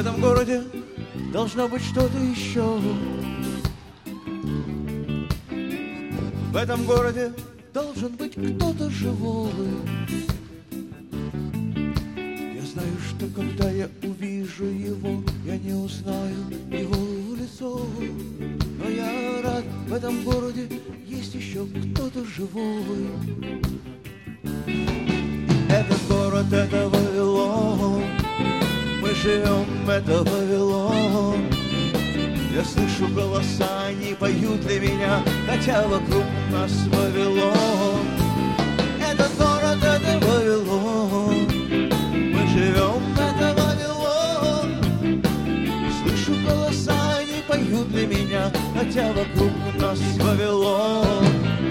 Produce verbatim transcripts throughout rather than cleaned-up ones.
этом городе должно быть что-то еще. В этом городе должен быть кто-то живой. Я знаю, что когда я увижу его, я не узнаю его лицо. Но я рад, в этом городе есть еще кто-то живой. Этот город — это Вавилон. Мы живем, это Вавилон. Я слышу голоса, они поют для меня, хотя вокруг нас Вавилон. Этот город — это Вавилон. Мы живем, это Вавилон. Слышу голоса, они поют для меня, хотя вокруг нас Вавилон.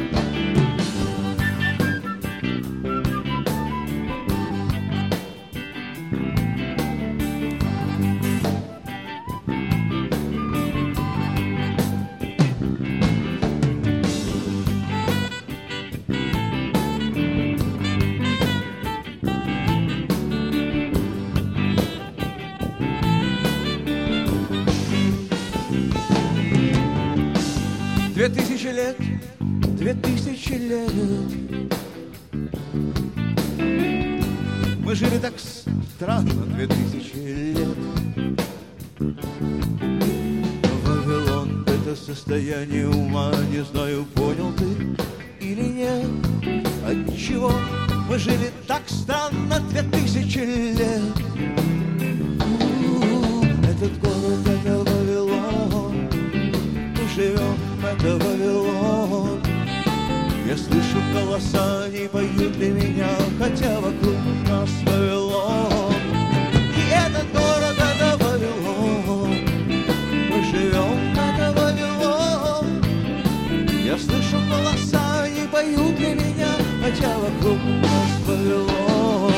Две тысячи лет, две тысячи лет мы жили так странно, две тысячи лет. Вавилон — это состояние ума, не знаю, понял ты или нет. Отчего мы жили так странно две тысячи лет? Этот город — это Вавилон. Мы живем, это Вавилон. Я слышу голоса, они поют для меня, хотя вокруг нас Вавилон. И этот город — это Вавилон. Мы живем, это Вавилон. Я слышу голоса, они поют для меня, хотя вокруг нас Вавилон.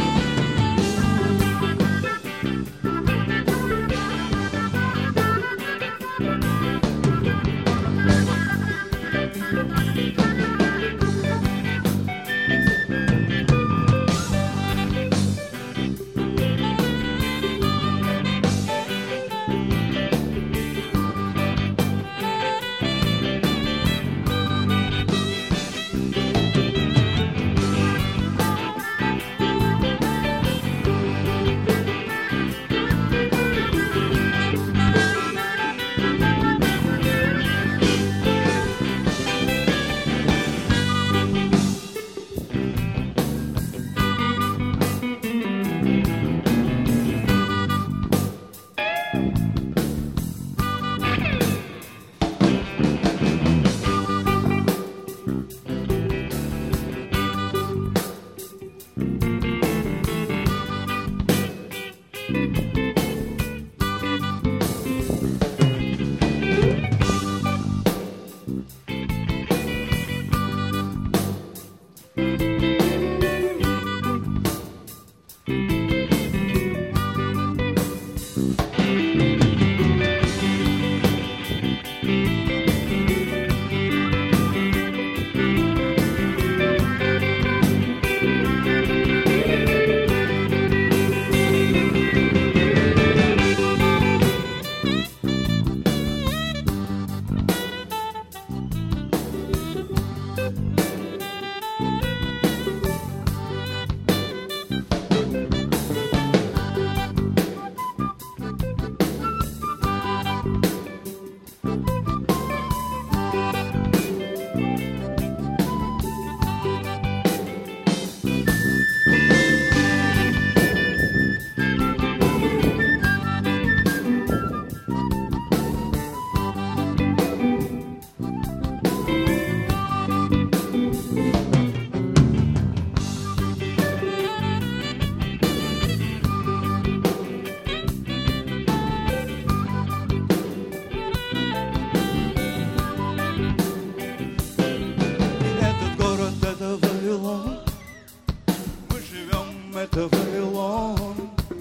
это Вавилон.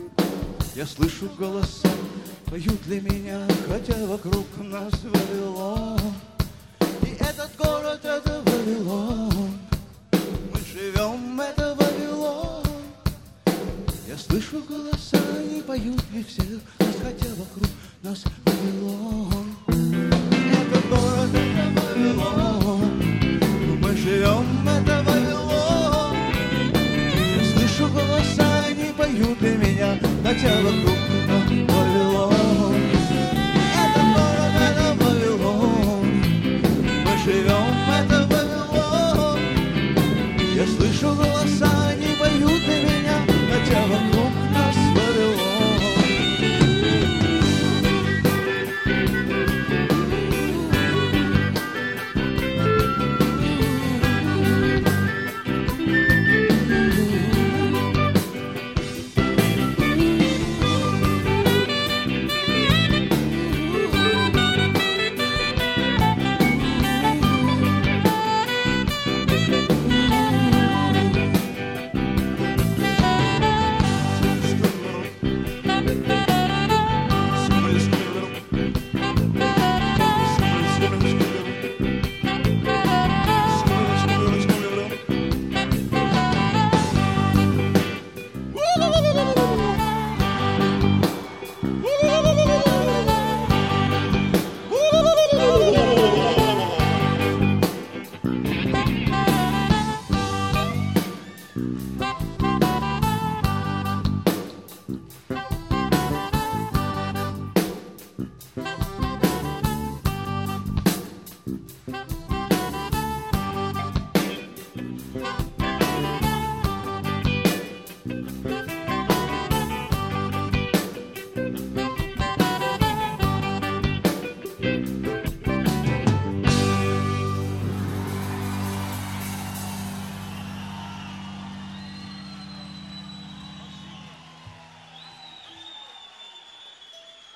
Я слышу голоса, поют для меня, хотя вокруг нас Вавилон. И этот город, это Вавилон. Мы живем, это Вавилон. Я слышу слышу голоса, не поют ли всех нас, хотя вокруг нас Вавилон.